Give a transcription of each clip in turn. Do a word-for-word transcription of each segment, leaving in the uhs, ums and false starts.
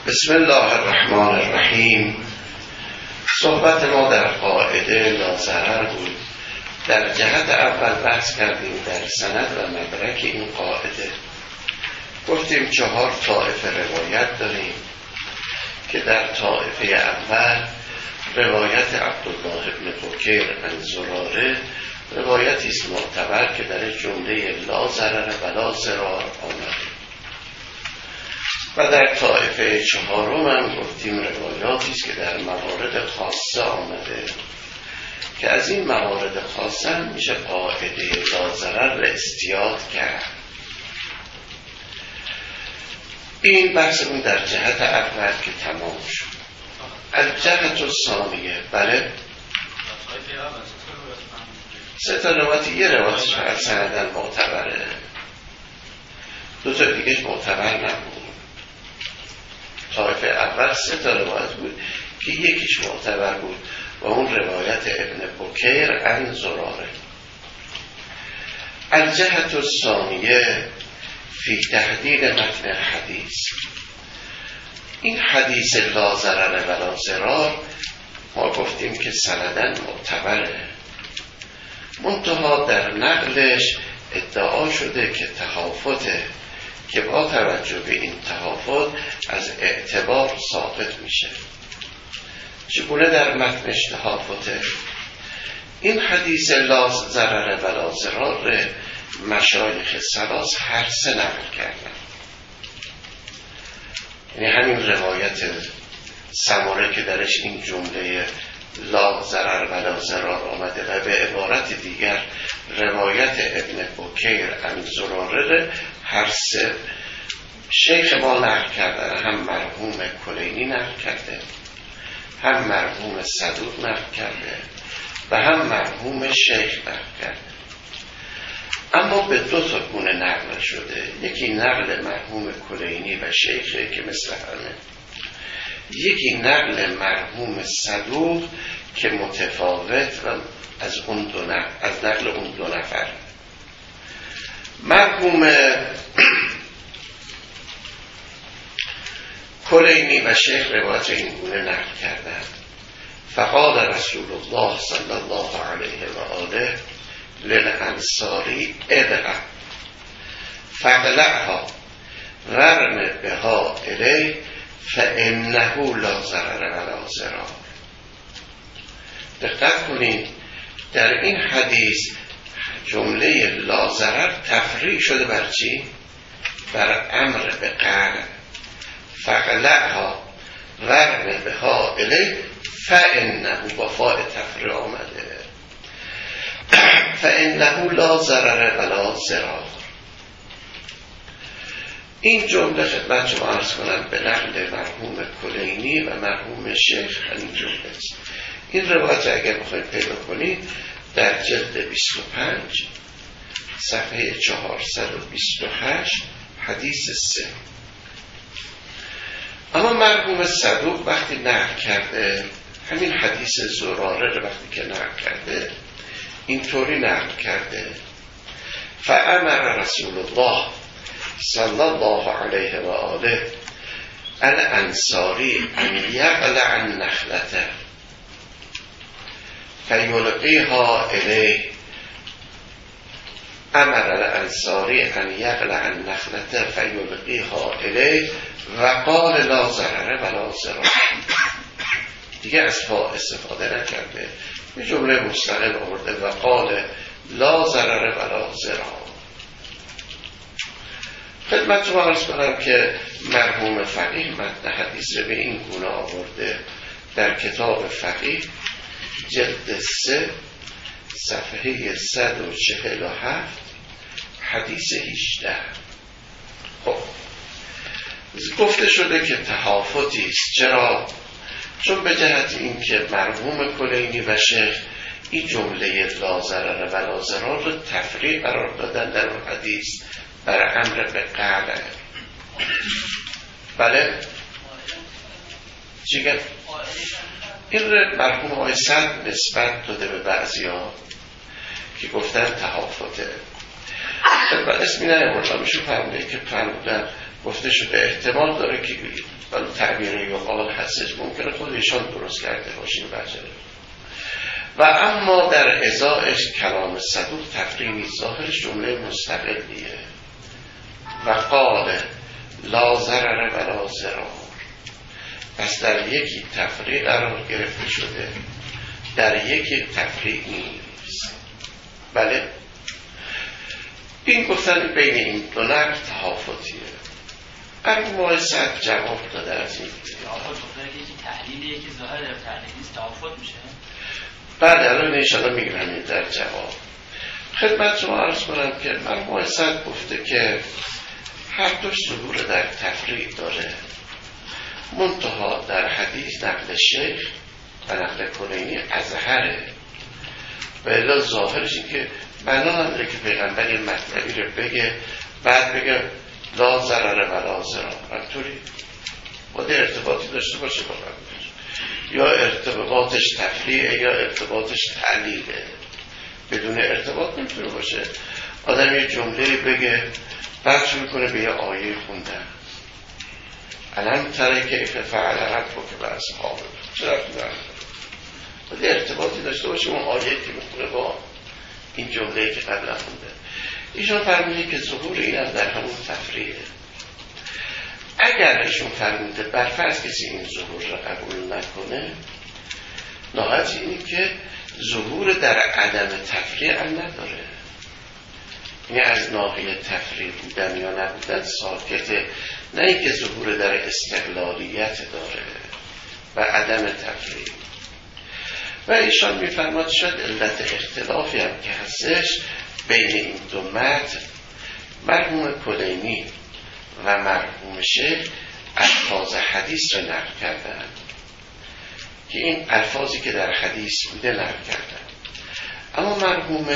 بسم الله الرحمن الرحیم. صحبت ما در قاعده لاضرر بود. در جهت اول بحث کردیم در سند و مدرک این قاعده. گفتیم چهار طائفه روایت داریم که در طائفه اول روایت عبدالله بن بکیر عن زراره روایتی است معتبر که در جمله لا ضرر ولا ضرار آمده، و در طائفه چهارم هم گفتیم روایاتی است که در موارد خاصه آمده که از این موارد خاصه میشه قاعده لا ضرر را استیاد کرد. این بحثمون در جهت اول که تمام شد. از جهت ثانیه بله سه تا روایت، یه روایتش فقط سندن معتبره، دو تا دیگه معتبر نبود. طایفه اول سه تا روایت بود که یکیش معتبر بود و اون روایت ابن بکیر عن زراره. الجهت الثانیه فی تحدید متن حدیث. این حدیث لا ضرر ولا ضرار ما گفتیم که سندن معتبره، منتها در نقلش ادعا شده که تهافته که با توجه به این تهافت از اعتبار ثابت میشه. چگونه در متنش تهافته؟ این حدیث لا ضرر ولا ضرار مشایخ ثلاث هر سه نقل کردن، یعنی همین روایت سماره که درش این جمله لا ضرر ولا ضرار آمده و به عبارت دیگر روایت ابن بکیر عن زراره هر سه شیخ ما نقل کردن، هم مرحوم کلینی نقل کرده، هم مرحوم صدوق نقل کرده و هم مرحوم شیخ نقل کرده. اما به دو تا گونه نقل شده، یکی نقل مرحوم کلینی و شیخه که مثل همه، یکی نقل مرحوم صدوق که متفاوت و از اون دو نقل، از نقل اون دو نفر. مرحوم کلینی و شیخ روایت این گونه نقل کردن: فقال رسول الله صلی الله علیه و آله للانصاری ادعا فقلعها ورم بها الی فانه لا ضرر ولا ضرار. دقت کنید، در این حدیث جمله لا ضرر تفریع شده بر چی؟ بر امر به قلع. فقلعها ورم بها الی فانه با فاء تفریع آمده، فانه لا ضرر ولا ضرار. این جمله خدمت شما عرض کنم به نقل مرحوم کلینی و مرحوم شیخ همین جمله است. این روایت اگر بخواید پیدا کنید در جلد بیست و پنج صفحه چهارصد و بیست و هشت حدیث سه. اما مرحوم صدوق وقتی نقل کرده همین حدیث زراره رو وقتی که نقل کرده اینطوری نقل کرده: فامر رسول الله صلی الله علیه و آله الانصاری ان یقلع النخلة فیلقیها الیه. امر الانصاری ان یقلع النخلة فیلقیها الیه و قال لا ضرر ولا ضرار. دیگه از فا استفاده نکرده، یه جمله مستقل آورده و قال لا ضرر ولا ضرار. خدمت شما عرض کنم که مرحوم فقیه متن حدیث به این گونه آورده در کتاب فقیه جلد سه صفحه صد و چهل و هفت حدیث هجده. خب گفته شده که تهافتی است. چرا؟ چون به جهت این که مرحوم کلینی و شیخ این جمله لا ضرر ولا ضرار رو تفریع قرار دادن در اون حدیث بر امر به قلع. بله چیگه؟ این رو مرحوم آقای صد نسبت داده به بعضی ها که گفتن تهافته. و اسمی نه بردم میشون فرموده که فرمودن گفته شده احتمال داره که ولی تعبیر یقال هستش، ممکنه خودشان درست کرده باشین بچه. و اما در ازایش کلام صدوق تفریمی ظاهرش جمله مستقلیه و قال لا ضرر ولا ضرار، پس در یکی تفریق قرار گرفته شده، در یکی تفریق نیست. بله این گفتن بین این دو نقل تحافظیه. مرحوم صدر جواب داده از این تحافظ داره که یکی تحلیلیه که ظاهر در تحلیل نیست تحافظ میشه. بعد الان انشاءالله میگم در جواب خدمت شما عرض کنم که مرحوم صدر گفته که هر دوش ظهور در تفریق داره، منتها در حدیث نقل شیخ و نقل کلینی اظهره و الا ظاهرش این که بنا نداره که پیغمبر یه مطلبی رو بگه بعد بگه لا ضرر ولا ضرار، همطوری باید ارتباطی داشته باشه با قبلش، یا ارتباطش تفریعه یا ارتباطش تعلیله. بدون ارتباط نمیتونه باشه. آدم یه جمله بگه بعد شروع کنه به یه آیه خوندن، الان تره کیف فعل ربک که به اصحابه، چرا کنه باید ارتباطی داشته باشه اون آیه که میخونه با این جمله که قبلا خونده. ایشون فرموده که ظهور این هم در همون تفریعه. اگر ایشون فرموده برفرض کسی این ظهور را قبول نکنه، نهایت اینی که ظهور در عدم تفریع هم نداره، یعنی از ناحیه تفریع بودن یا نبودن ساکته، نه اینکه ظهور در استقلالیت داره و عدم تفریع. و ایشان میفرماد شد علت اختلافی هم که هستش بین این دو متن، مرحوم کلینی و مرحوم شیخ الفاظ حدیث رو نقل کردن که این الفاظی که در حدیث بوده نقل کردن، اما مرحوم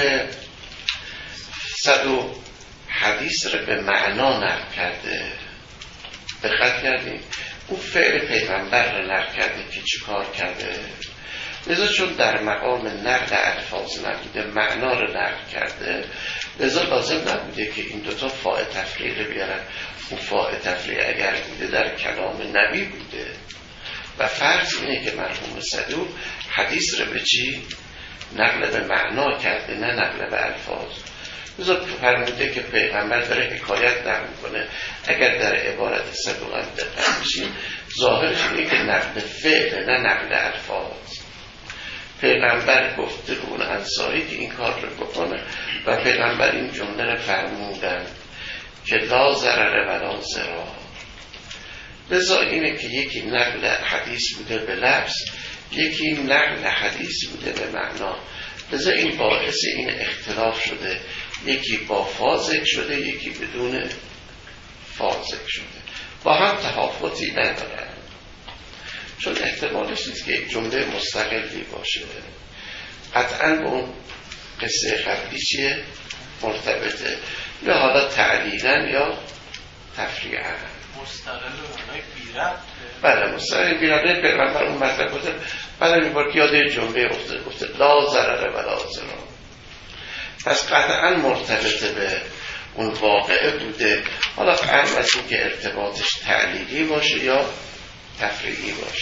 صدوق حدیث رو به معنا نقل کرده. دقت کردیم اون فعل پیغمبر رو نقل کرده که چی کار کرده، لذا چون در مقام نقل الفاظ نبوده معنا رو نقل کرده، لذا لازم نبوده که این دوتا فاء تفریع رو بیارن. اون فاء تفریع اگر بوده در کلام نبی بوده و فرض اینه که مرحوم صدوق حدیث رو به چی؟ نقل به معنا کرده، نه نقل به الفاظ. لذا فرموده که پیغمبر داره حکایت نقل کنه. اگر در عبارت صدوق هم دقت بشیم ظاهرش اینه که نقل فعل نه نقل الفاظ. پیغمبر گفته به اون انصاری که این کار رو بکنه و پیغمبر این جمله رو فرمودن که لا ضرر ولا ضرار. لذا اینه که یکی نقل حدیث بوده به لفظ، یکی نقل حدیث بوده به معنا. لذا این باعث این اختلاف شده، یکی با فاذک شده یکی بدون فاذک شده، با هم تفاوتی ندارن، چون احتمالش نیست که یک جمله مستقلی باشه. قطعاً به اون قصه قبلی چیه؟ مرتبطه، یا حالا تعلیلاً یا تفریعاً. مستقل و بی‌ربط. بله مستقل بی‌ربط. پیغمبر اون مطلب گفته، بعد می‌برد یاد جمله افتاد گفته لا ضرر ولا ضرار، پس قطعاً مرتبطه به اون واقعه بوده. حالا قرم از این که ارتباطش تعلیلی باشه یا تفریعی باشه،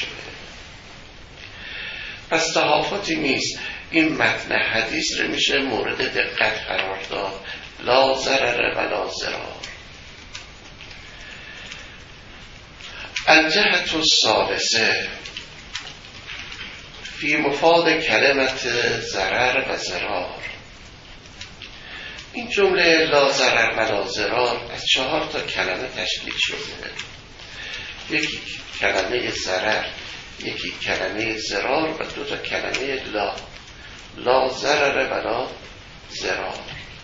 پس تحافظی نیست. این متن حدیث رو میشه مورد دقت قرار داد، لا ضرر ولا ضرار. الجهت الثالثه فی مفاد کلمت ضرر و ضرار. این جمله لا ضرر ولا ضرار از چهار تا کلمه تشکیل شده. یکی کلمه ضرر، یکی کلمه ضرار و دو تا کلمه لا. لا ضرر ولا ضرار.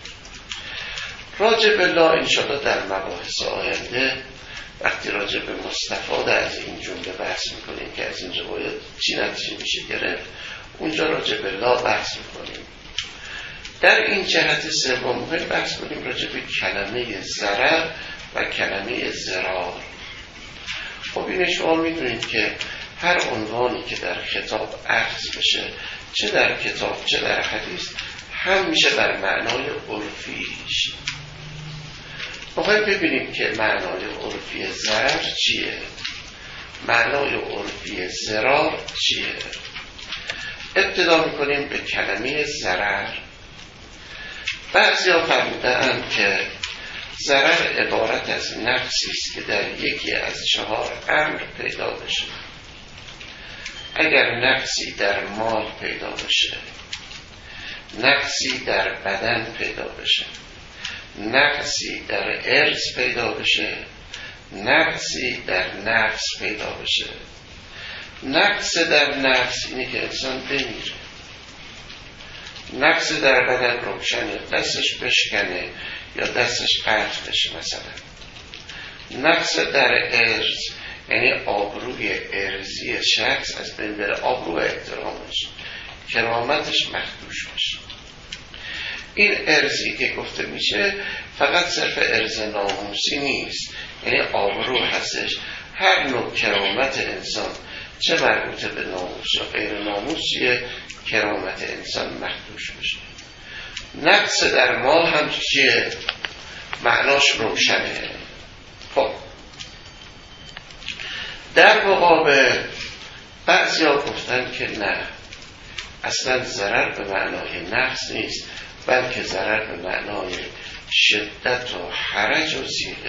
راجع به لا انشاءالله در مباحث آینده وقتی راجع به مستفاده از این جمله بحث میکنیم که از این روایت چی نتیجه میشه گرفت، اونجا راجع به لا بحث میکنیم. در این جهت سوم میخوایم بحث کنیم راجع به کلمه ضرر و کلمه ضرار. خب این شما میدونید که هر عنوانی که در خطاب اخذ بشه، چه در کتاب چه در حدیث، هم میشه بر معنای عرفیش. باید ببینیم که معنای عرفی ضرر چیه، معنای عرفی ضرار چیه. ابتدا میکنیم به کلمه ضرر. بعضی ها فرمودند که ضرر عبارت از نقصی است که در یکی از چهار امر پیدا بشه. اگر نقصی در مال پیدا بشه، نقصی در بدن پیدا بشه، نقصی در ارث پیدا بشه، نقصی در نفس پیدا بشه. نقص در نفس اینه که انسان بمیره، نقص در بدن روشنه، دستش بشکنه یا دستش قطع بشه مثلا. نقص در ارث یعنی آبروی ارثی شخص از بین بره، آبرو احترامش، کرامتش مخدوش بشه. این ارثی که گفته میشه فقط صرف ارث ناموسی نیست، یعنی آبرو هستش، هر نوع کرامت انسان، چه مربوط به ناموس یا غیر ناموسیه، کرامت انسان مخدوش بشه. نقص در مال هم چیه؟ معناش روشنه. خب در مقابل بعضی ها گفتن که نه، اصلا ضرر به معنای نقص نیست، بلکه ضرر به معنای شدت و حرج و زیغه،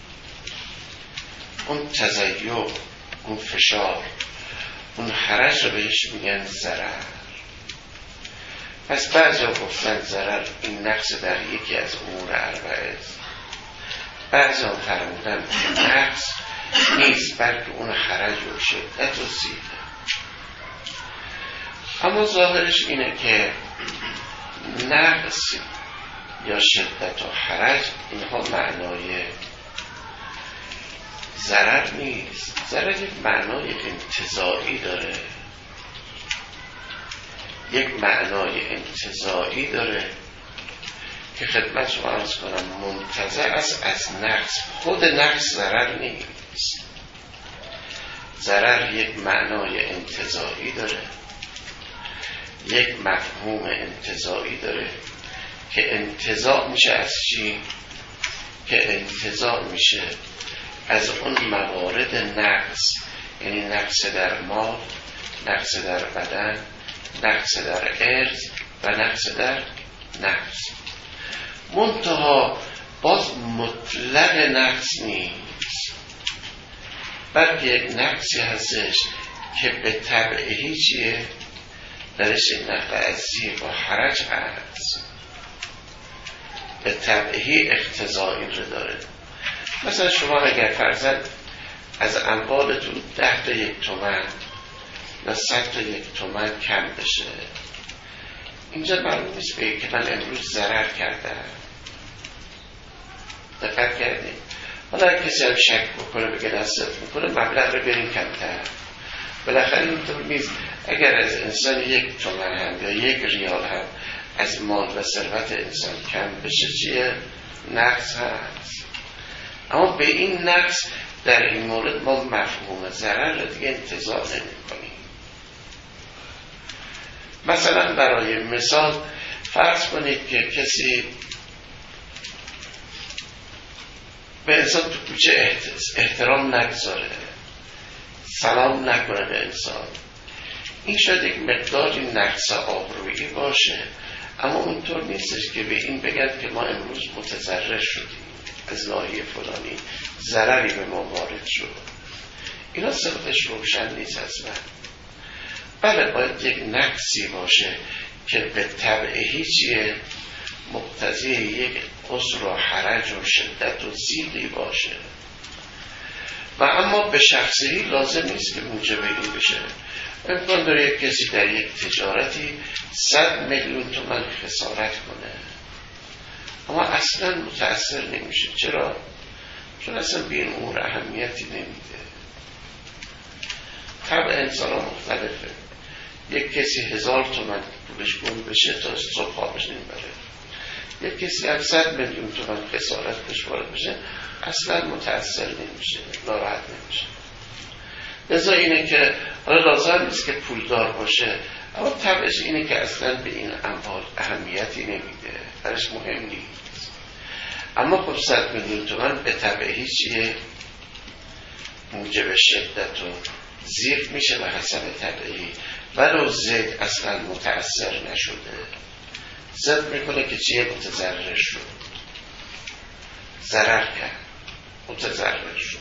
اون تضیع، اون فشار، اون حرج رو بهش میگن ضرر. پس بعضی ها گفتن ضرر این نقص در یکی از امور اربعه است. بعضی ها فرمودن که نقص نیست، بلکه اون حرج و شدت و زیغه. اما ظاهرش اینه که نقص یا شدت و حرج اینها معنای ضرر نیست. ضرر یک معنای انتزاعی داره، یک معنای انتزاعی داره که خدمت شما عرض کنم منتزع است از نقص. خود نقص ضرر نیست، ضرر یک معنای انتزاعی داره، یک مفهوم انتزاعی داره که انتزاع میشه از چی؟ که انتزاع میشه از اون موارد نقص، یعنی نقص در مال، نقص در بدن، نقص در ارث و نقص در نفس. منتها باز مطلق نقص نیست، بلکه یک نقصی هستش که به تبعی چیه؟ درش نقل از زیغ و حرج هست، به تبعی اقتضایی رو داره. مثلا شما اگر فرضاً از اموالتون ده تا یک تومن یا صد تا یک تومن کم بشه، اینجا معلوم نیست به که من امروز ضرر کردم. دقت کردیم؟ حالا اگر کسی هم شک بکنه بگه دستت میکنه مبلغ رو بریم کمتر، بالاخره اینطور نیست. اگر از انسان یک تومن هم یا یک ریال هم از مال و ثروت انسان کم بشه چیه؟ نقص هست. اما به این نقص در این مورد ما مفهوم ضرر را دیگه انتزاع نمی کنیم. مثلا برای مثال فرض کنید که کسی به انسان تو کوچه احترام نگذاره، سلام نکنه به انسان، این شاید یک مقداری نقص آبرویی باشه، اما اونطور نیستش که به این بگن که ما امروز متضرر شدیم از ناحیه فلانی، ضرری به ما وارد شد. اینا صفتش روشن نیست اصلا. بله باید یک نقصی باشه که به تبعی چیه؟ مقتضی یک عسر و حرج و شدت و زیغی باشه، و اما به شخصی لازم نیست که موجب این بشه. امکان داره یک کسی در یک تجارتی صد میلیون تومان خسارت کنه اما اصلا متأثر نمیشه. چرا؟ چون اصلا به این امور اهمیتی نمیده. طبع انسان ها مختلفه. یک کسی هزار تومان پولش گم بشه تا صبح خوابش نمیبره، یک کسی هم صد میلیون تومان خسارت بهش وارد بشه اصلا متأثر نمیشه، ناراحت نمیشه. لذا اینه که حالا لازم نیست که پولدار باشه، اما طبعش اینه که اصلا به این اموال اهمیتی نمیده، برش مهم نیست. اما خب صد میلیون تومان به تبعی چیه؟ موجب شدت و زیغ میشه و حسب طبعی، ولو زید اصلا متأثر نشده زد میکنه که چیه؟ متضرر شد، ضرر کرد، متضرر شد.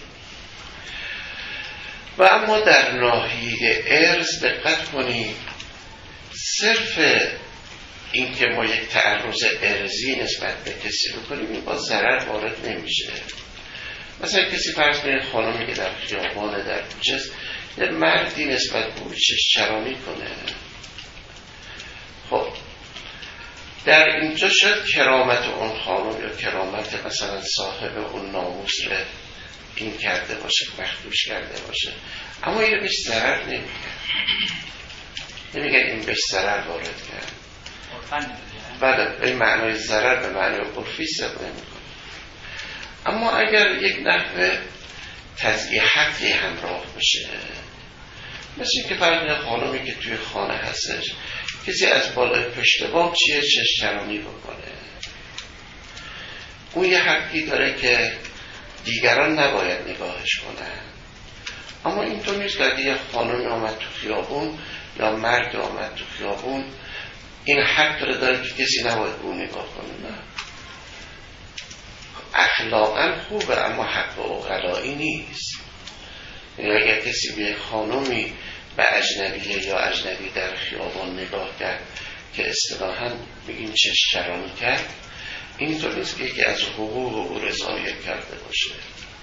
و اما در ناحیه ارث دقت کنید، صرف این که ما یک تعرض ارثی نسبت به کسی بکنیم این با ضرر وارد نمیشه. مثلا کسی فرض کنید خانمی که در خیابان در کوچه است، یه مردی نسبت به او چشترانی کنه، خب در اینجا شاید کرامت اون خانم یا کرامت مثلا صاحب اون ناموس رو این کرده باشه، مخدوش کرده باشه، اما این بهش ضرر نمیگه، نمیگه این بهش ضرر وارد کرد. بله، این معنای ضرر به معنای عرفی صدق نمیکنه. اما اگر یک نحوه تضییع حقی همراه بشه، مثل این که فرض خانمی که توی خانه هستش کسی از بالای پشت بام چیه چشترانی بکنه، اون یه حقی داره که دیگران نباید نگاهش کنن. اما اینطور نیست که اگه یه خانمی آمد تو خیابون یا مرد آمد تو خیابون این حق داره داره که کسی نباید به اون نگاه کنه. نه، اخلاقا خوبه اما حق عقلایی نیست. یعنی اگر کسی به خانمی به اجنبیه یا اجنبی در خیابان نگاه کرد که اصطلاحاً بگیم چشترانی کرد، اینطور نیست که یکی از حقوق او رضایت کرده باشه.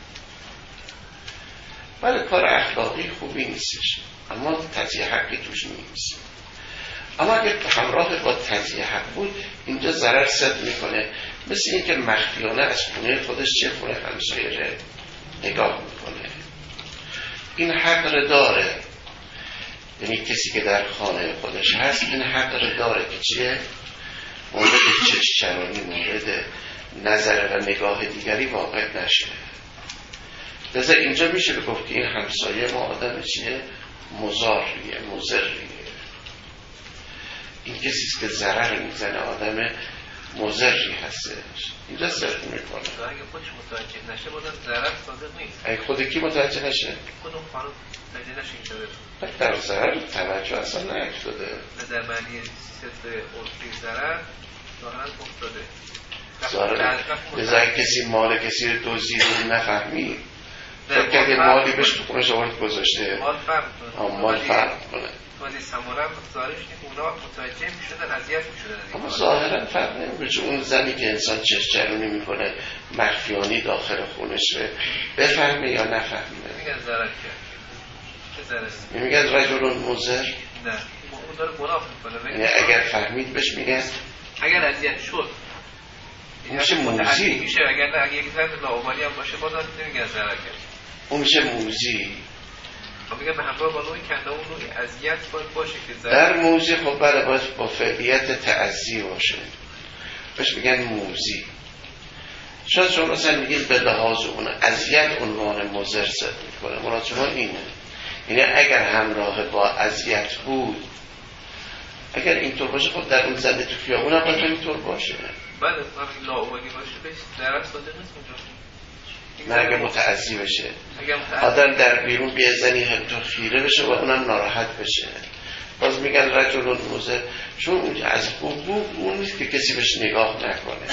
بله کار اخلاقی خوبی نیستش اما تضییع حقی توش نیست. اما اگر همراه با تضییع حق بود اینجا ضرر صد میکنه، مثل این که مخفیانه از خونه خودش چه خونه همسایه رو نگاه میکنه. این حق رو داره، یعنی کسی که در خانه خودش هست این حق رو داره که چیه؟ مورد چشترانی، مورد نظر و نگاه دیگری واقع نشه. لذا اینجا میشه بگفت که این همسایه ما آدم چیه؟ مضاریه، مضریه. این کسیست که ضرر میزنه، آدم مضری هستش. اینجا صرف میکنه. اگه خودش متوجه نشه بودن ضرر صادق نیست. اگه خود کی متوجه نشه؟ خود اون خانم متوجه نشه اینجا در ضرر توجه اصلا نیفتاده. در معنی صدق عرفی ضرر ظاهرا افتاده. ظاهرا لذا کسی مال کسی رو دزدید و نفهمید، فکر کرد مالی بهش تو خونش آورد گذاشته. مال فرق کنه. مال فرق کنه. ولی سمورم ظاهرش که اونا متوجه میشدن، اذیت میشدن. اما ظاهرا فرق نمیکنه، چون اون زنی که انسان چشترونی میکنه مخفیانی داخل خونش رو بفهمه یا نفهمه. میگن ضرر کرد. چه ضرری؟ میگن رجل مضر؟ نه، اون داره گناه میکنه. یعنی اگر فهمید بهش میگن اگر اذیت شد اون میشه موزی. میشه اگر نه، اگه یک زن لاابالی هم باشه بازم نمیگن ضرر کرد. اون میشه موزی. خب میگن به همراه با نوعی کنده اون نوعی اذیت باید باشه که ضرر. در موزی خب بله باید با فعلیت تعزی باشه، بهش میگن موزی. شاید شما مثلا میگید به لحاظ اون اذیت عنوان مضر زد میکنه، مراد شما اینه. یعنی اگر همراه با اذیت بود، اگر اینطور باشه خب در اون زده تو خیابون هم باید اینطور باشه. بله وقتی لاابالی باشه بهش ضرر صادق نیست اونجا. نه اگه متعزی بشه، متعزی. آدم در بیرون به زنی همطور خیره بشه و اونم ناراحت بشه، باز میگن رجل مضر، چون اون از حقوق اون نیست که کسی بهش نگاه نکنه.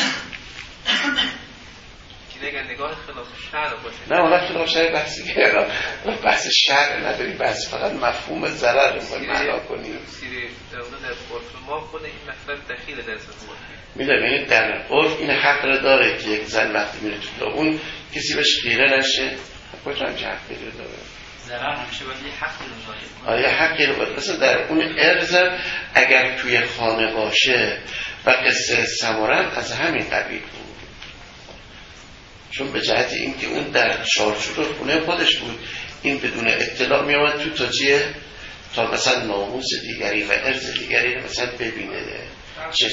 که اگر نگاه خلاف شرع باشه. نه اون خلاف شرع بحثی که بحث شرع نداریم، بحث فقط مفهوم ضرر رو باید معنا کنیم. سیره در عرف ما خود این مطلب دخیل در سطح میدونم، یعنی در عرف این حق رو داره که یک زن وقتی میره تو اون کسی بهش خیره نشه. کجا هم چه حقی رو داره؟ ضرر همیشه باید یه حقی رو ظاهر کنه. آره حقی رو باید. مثلا در اون ارزم اگر توی خانه باشه و قصه سمورم از همین قبیل بود، چون به جهت این که اون در چارچوب خونه خودش بود، این بدون اطلاع می آمد تو تا چیه؟ تا مثلا ناموس دیگری و ارز دیگری رو مثلا ببینه. چه؟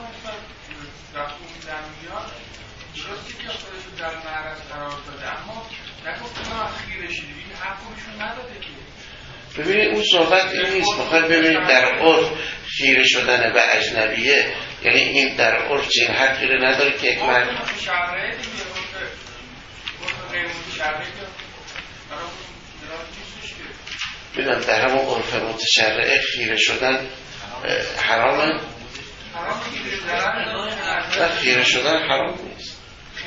درستی که خودشو در معرض قرار داده اما نگفت ما خیره شدیم، این حق بهشون نداده که. ببینید اون صحبت این نیست. بخواد ببینید در عرف خیره شدن به اجنبیه یعنی این در عرف چنین حقی رو نداره که یک مرد متشرعه دیگه عرف غیر متشرعه میدونم در همون عرف متشرعه خیره شدن حرامه و خیره شدن حرام نیست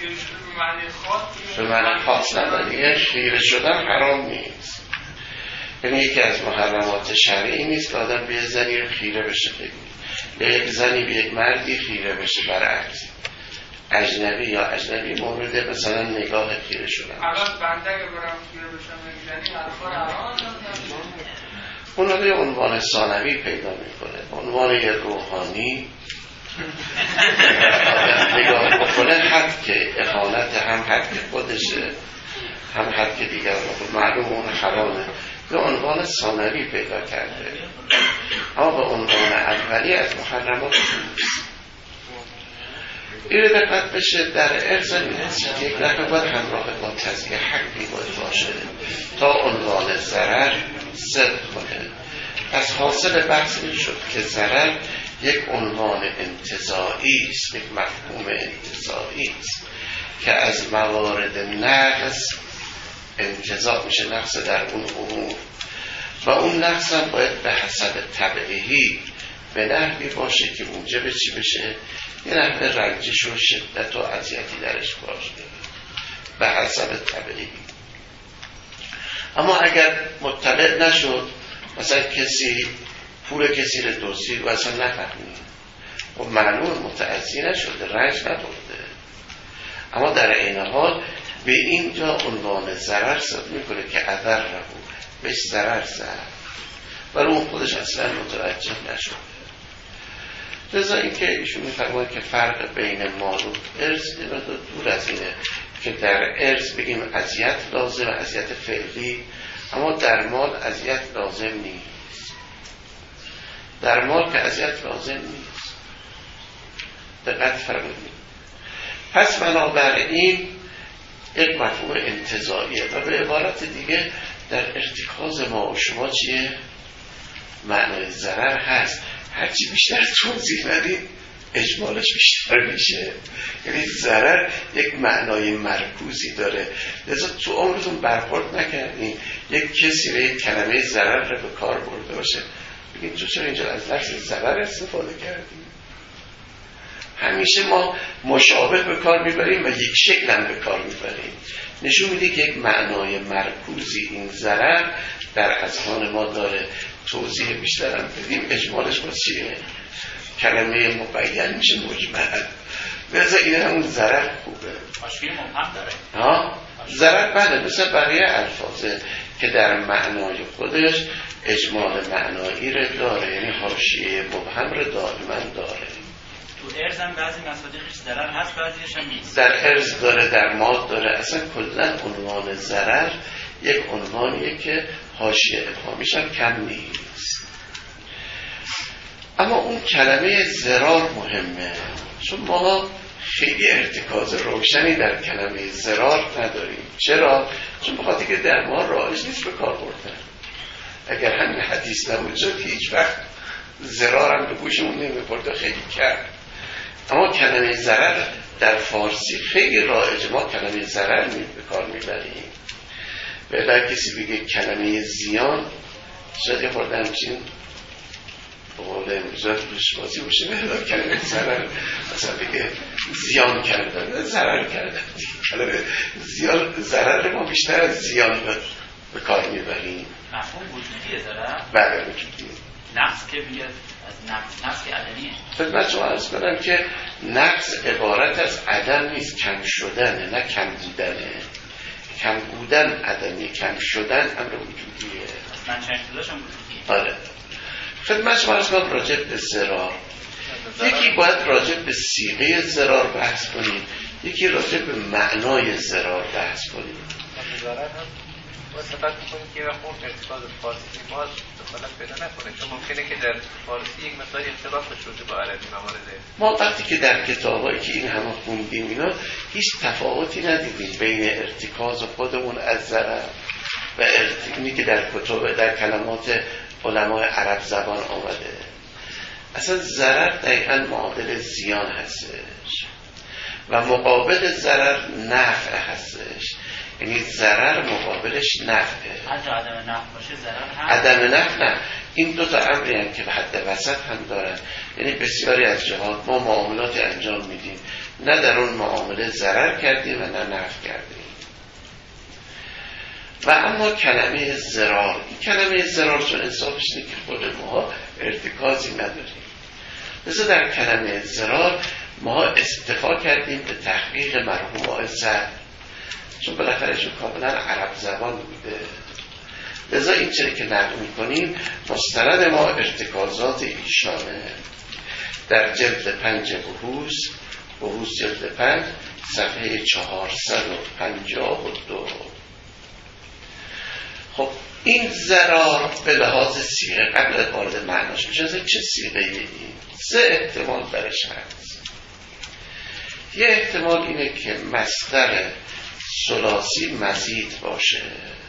به معنی خاص نداره خیره شدن حرام نیست یعنی یکی از محرمات شرعی نیست که آدم به زنی رو خیره بشه به یک زنی به یک مردی خیره بشه برعکس اجنبی یا اجنبی مورد مثلا نگاه خیره شدن الان بنده اگه برم خیره بشم یک زنی حرام اون رو یه عنوان ثانوی پیدا میکنه عنوان یه روحانی نگاه بکنه حد که اخانت هم حد که خودشه هم حد که دیگر بکنه معلوم اون حرامه به عنوان ثانوی پیدا کرده اما به عنوان اولی از محرمات نیست این دقت بشه در ارز میرسید یک دفعه باید همراه با تزیه حقی باید باشه تا عنوان ضرر صدق کنه از حاصل بحث این شد که ضرر یک عنوان انتزاعی است یک مفهوم انتزاعی است که از موارد نقص انتزاع میشه نقص در اون امور و اون نقص هم باید به حسب طبعی به نحوی باشه که موجب چی بشه یه نحوه رنجش و شدت و اذیتی درش باشه به حسب طبعی اما اگر مطلع نشد مثلا کسی پول کسی رو دزدید و اصلا نفهمید و معلوم متأذی نشده رنج نبرده اما در این حال به اینجا عنوان ضرر صد میکنه که اثر رو بهش ضرر زد ولی اون خودش اصلا متوجه نشده لذا این که ایشون میفرماید که فرق بین مال و ارث دور از اینه که در ارث بگیم اذیت لازم اذیت فعلی اما در مال اذیت لازم نیست در مال که اذیت لازم نیست دقت فرمودید پس بنابراین یک مفهوم انتزاعیه و به عبارت دیگه در ارتکاز ما و شما چیه معنای ضرر هست هرچی بیشتر توضیح ندید اجمالش بیشتر میشه یعنی ضرر یک معنای مرکوزی داره لذا تو عمرتون برخورد نکردین یک کسی به یک کلمه ضرر رو به کار برده باشه بگید تو چرا اینجا از لفظ ضرر استفاده کردیم همیشه ما مشابه به کار میبریم و یک شکل هم به کار میبریم نشون میده که یک معنای مرکوزی این ضرر در اذهان ما داره توضیح بیشتر هم بدیم اجمالش با چیه کلمه مبین میشه مجمل لذا این همون ضرر خوبه حاشیه مبهم داره ها ضرر بله مثل بقیه الفاظه که در معنای خودش اجمال معنایی رو داره یعنی حاشیه مبهم رو دائما داره تو ارز هم بعضی مصادیقش ضرر هست بعضیش هم نیست در ارز داره در مال داره اصلا کلا عنوان ضرر یک عنوانیه که حاشیه افهامیش هم کم نیست اما اون کلمه ضرار مهمه چون ما خیلی ارتکاز روشنی در کلمه ضرار نداریم چرا؟ چون بخاطر که در ما رایج نیست به کار بردن اگر همین حدیث نبود شد هیچ وقت ضرار هم به گوشمون نمی‌خورد و خیلی کرد اما کلمه ضرر در فارسی خیلی رایج ما کلمه ضرر می به کار میبریم و اگر کسی بگه کلمه زیان شاید یه خورده همچین به قول امروزات روش بازی باشه به کلمه ضرر مثلا بگه زیان کردن ضرر کردن کلمه زیان ضرر ما بیشتر از زیان به کار میبریم مفهوم وجودیه ضرر بله وجودیه نقص که بیاد از نقص نقص که عدمیه خدمت شما عرض کنم که نقص عبارت از عدم نیست کم شدنه نه کم بودنه کم بودن عدمی کم شدن امر وجودیه من چند شداشم وجودیه آره خدمت شما عرض کنم راجع به ضرار یکی باید راجع به صیغه ضرار بحث کنیم یکی راجع به معنای ضرار بحث کنیم ما صفت میکنیم که وقت اون ارتکاز فارسی ما دخالت پیدا نکنه چون ممکنه که در فارسی یک مقدار اختلاف شده با عربی موارده ما وقتی که در کتابایی که این همه خوندیم اینا هیچ تفاوتی ندیدیم بین ارتکاز خودمون از ضرر و ارتکازی که در کتب در کلمات علمای عرب زبان آمده اصلا ضرر دقیقا معادل زیان هستش و مقابل ضرر نفع هستش، یعنی ضرر مقابلش نفعه. حتی عدم نفع باشه ضرر هم عدم نفع نه، این دو تا امری هم که به حد وسط هم دارن. یعنی بسیاری از جهات ما معاملاتی انجام میدیم نه در اون معامله ضرر کردیم و نه نفع کردیم. و اما کلمه ضرار، این کلمه ضرار چون انصافش اینه که خود ما ارتکازی نداریم، لذا در کلمه ضرار ما استفاده کردیم به تحقیق مرحوم آقای صدر، چون بالاخره ایشون کاملا عرب زبان بوده. لذا این چیزی که نقل میکنیم مستند ما ارتکازات ایشانه. در جلد پنج بحوث، بحوث جلد پنج صفحه چهارصد و پنجاه و دو. خب این ضرار به لحاظ صیغه قبل وارد معناش میشه چه صیغه این؟ سه احتمال برش هست. یه احتمال اینه که مصدر ثلاثی مزید باشه.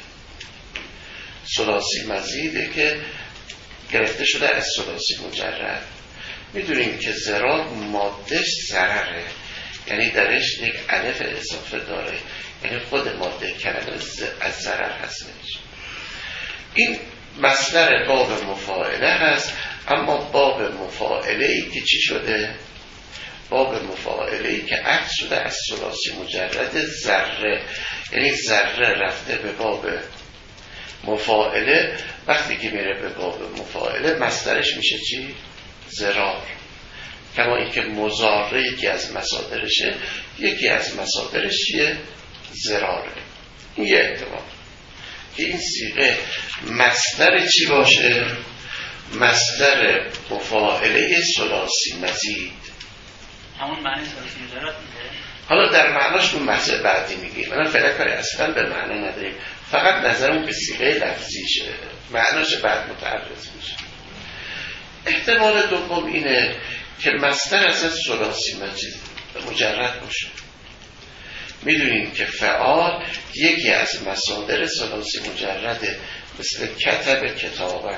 ثلاثی مزیده که گرفته شده از ثلاثی مجرد. میدونیم که ضرار مادهش ضرره، یعنی درش یک الف اضافه داره، یعنی خود ماده کلمه از ضرر هستش. این مصدر باب مفاعله هست، اما باب مفاعله ای که چی شده؟ باب مفاعله ای که عکس شده از ثلاثی مجرد ذره، یعنی ذره رفته به باب مفاعله. وقتی که میره به باب مفاعله مصدرش میشه چی؟ ضرار. کما اینکه مضاره یکی از مصادرشه، یکی از مصادرش چیه؟ ضراره. این یه احتمال که این صیغه مصدر چی باشه؟ مصدر مفاعله ثلاثی مزید. همون معنی ثلاثی مجرد میده. حالا در معناش اون بحث بعدی میگیم، من فعلا کاری اصلا به معنا نداریم، فقط نظرم به صیغه لفظیشه، معناش بعد متعرض میشه. احتمال دوم اینه که مصدر اصلا ثلاثی مجرد باشه. میدونیم که فعال یکی از مصادر ثلاثی مجرده، مثل کتب کتابه،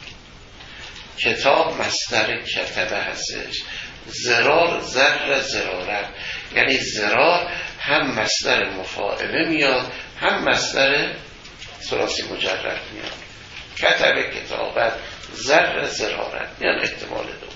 کتاب مصدر کتبه هستش. ضرار ضر ضراره، یعنی ضرار هم مصدر مفاعله میاد هم مصدر ثلاثی مجرد میاد. کتب کتابه ضر ضراره، یعنی احتمال دوم.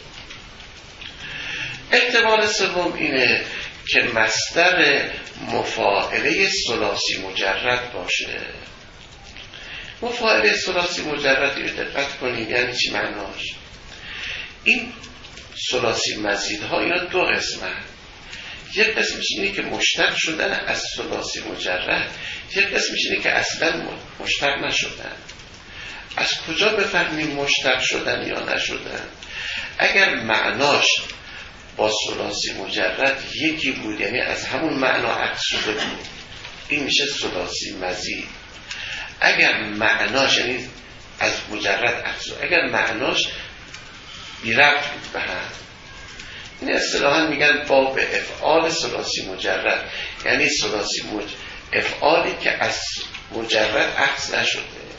احتمال سوم اینه که مصدر مفاعله ثلاثی مجرد باشه. مفاعله ثلاثی مجرد رو دقت کنید یعنی چی معناش؟ این ثلاثی مزیدها اینا دو قسمه. یک قسمش اینه که مشتق شدن از ثلاثی مجرد، یک قسمش اینه که اصلا مشتق نشدن. از کجا بفهمیم مشتق شدن یا نشدن؟ اگر معناش با ثلاثی مجرد یکی بود، یعنی از همون معنا عکس شده بود، این میشه ثلاثی مزید. اگر معناش یعنی از مجرد عکس، اگر معناش بی ربط بود به هم، این اصطلاحاً میگن باب افعال ثلاثی مجرد، یعنی ثلاثی مج... افعالی که از مجرد عکس نشده.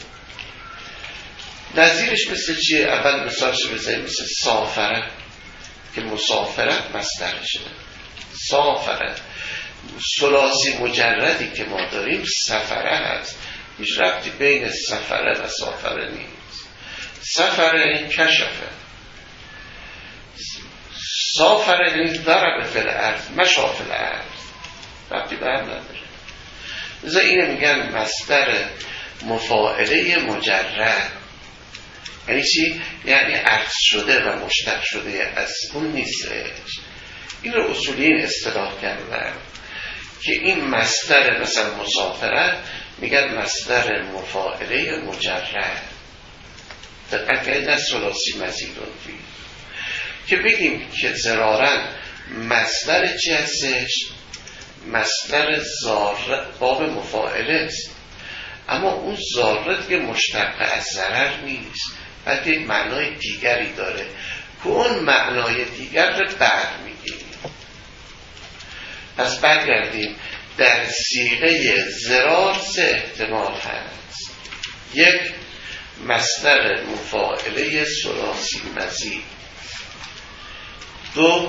نظیرش مثل چیه؟ اول مثالش بزنیم، مثل سافره که مسافرت مصدرشه. سافره ثلاثی مجردی که ما داریم سفره هست، هیچ ربطی بین سفره و سافره نیست. سفره این کشفه، سافره این ضرب فی الارض، مشى فی الارض، ربطی به هم نداره. لذا اینه میگن مصدر مفاعله مجرد. یعنی چی؟ یعنی عکس شده و مشتق شده از اون نیستش. این رو اصولیین اصطلاح کردن که این مصدر مثلا مسافرت میگن مصدر مفاعله مجرد. دقیقا نه ثلاثی مزیدون فی، که بگیم که ضرارن مصدر چی هستش؟ مصدر زار باب مفاعله است، اما اون ضاره دیگه مشتق از ضرر نیست، بلکه یک معنای دیگری داره که اون معنای دیگر رو بعد میگیم. پس برگردیم، در صیغه ضرار سه احتمال هست. یک، مصدر مفاعله ثلاثی مزید. دو،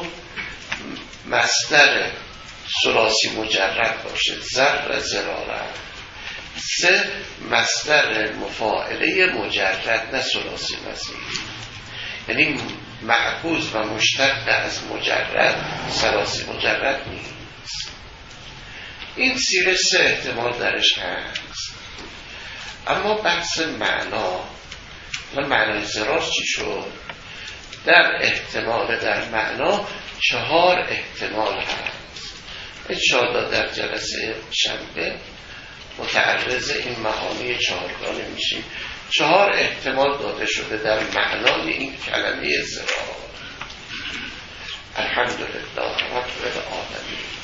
مصدر ثلاثی مجرد باشه، ضر ضراره. سه، مصدر مفاعله مجرد نه ثلاثی مصدری، یعنی معکوس و مشتق از مجرد ثلاثی مجرد نیست. این سیره سه احتمال درش هست. اما بحث معنا و معنای ضرار چی شد؟ در احتمال در معنا چهار احتمال هست. انشاءالله در جلسه شنبه متعرض این معانی چهارگانه میشیم. چهار احتمال داده شده در معنای این کلمه ضرار. الحمدلله رب العالمین.